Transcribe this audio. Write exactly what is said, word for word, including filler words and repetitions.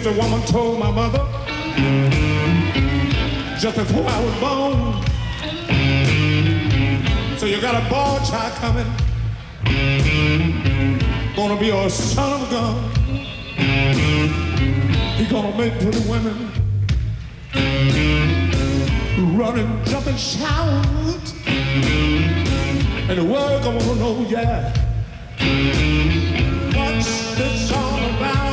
the woman told my mother just before I was born. So you got a boy child coming, gonna be a son of a gun. He gonna make pretty women run and jump and shout, and the world gonna know, yeah, what's this all about?